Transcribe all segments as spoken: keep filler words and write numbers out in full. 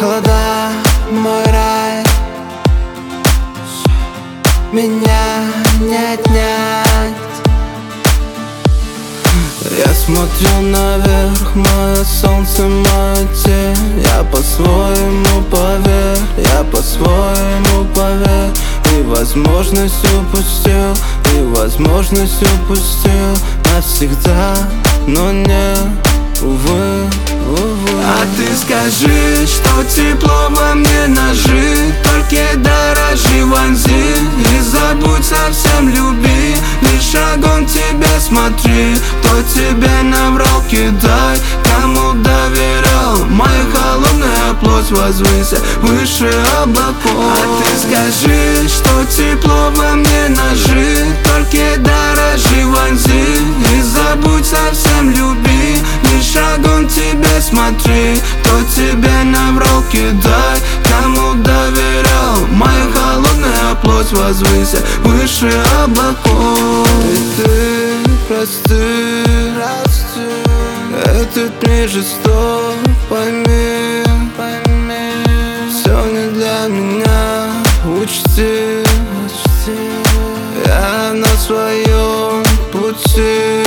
холода, мой рай, меня не отнять. Я смотрю наверх, мое солнце, моя тень. Я по-своему поверь, я по-своему поверь. И возможность упустил, и возможность упустил навсегда, но не, увы, увы. А ты скажи, что тепло во мне ножи, только дорожи вонзи и забудь совсем люби. Лишь огонь тебя смотри, кто тебе наврал, кидай. Кому доверял, моя холодная плоть возвыся выше облаков. А ты скажи, что тепло во мне ножи, только дорожи вонзи и забудь совсем люби. Лишь огонь тебе смотри, кто тебе наврал, кидай. Кому доверял, моя холодная плоть возвыся выше облаков. И ты прости, этот мир жесток, пойми, пойми. Все не для меня, учти, учти. Я на своем пути.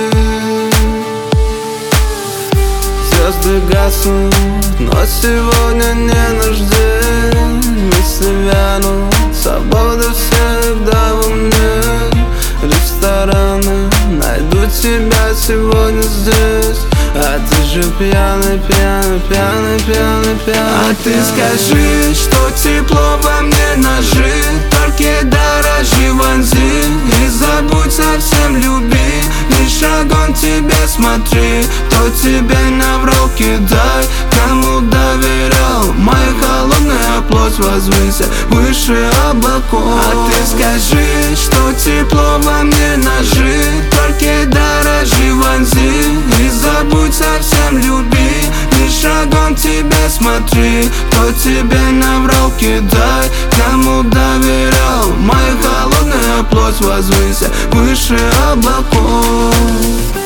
Звезды гаснут, но сегодня не наш день. Мысли вянут, свобода всегда во мне. Рестораны, найду тебя сегодня здесь. А ты же пьяный, пьяный, пьяный, пьяный, пьяный. А ты скажи, что тепло во мне ножи, только дорожи вонзи и забудь совсем люби. Лишь огонь тебе смотри, кто тебе наврал, кидай. Кому доверял, моя холодная плоть возвыся выше облаков. А ты скажи, что тепло во мне ножи, только дорожи вонзи и забудь совсем люби. Лишь огонь тебе смотри, кто тебе наврал, кидай. Кому доверял, моя холодная плоть возвыся выше облаков.